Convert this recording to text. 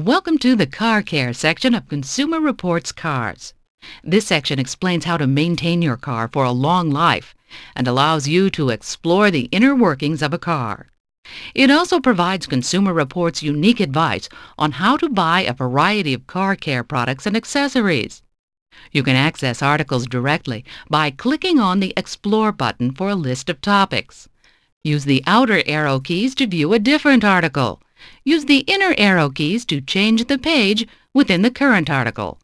Welcome to the Car Care section of Consumer Reports Cars. This section explains how to maintain your car for a long life and allows you to explore the inner workings of a car. It also provides Consumer Reports unique advice on how to buy a variety of car care products and accessories. You can access articles directly by clicking on the Explore button for a list of topics. Use the outer arrow keys to view a different article. Use the inner arrow keys to change the page within the current article.